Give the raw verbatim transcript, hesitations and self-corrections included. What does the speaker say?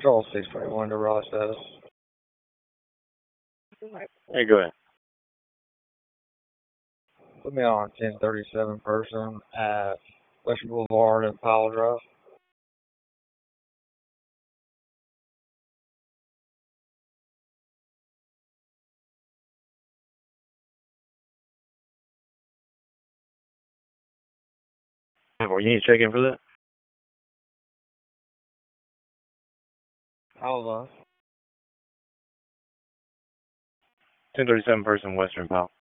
Control six twenty-one to raw status. Hey, go ahead. Put me on ten thirty-seven person at Western Boulevard and Powell Drive. Well, you need to check in for that? Hold on. ten thirty-seven person, Western Powell.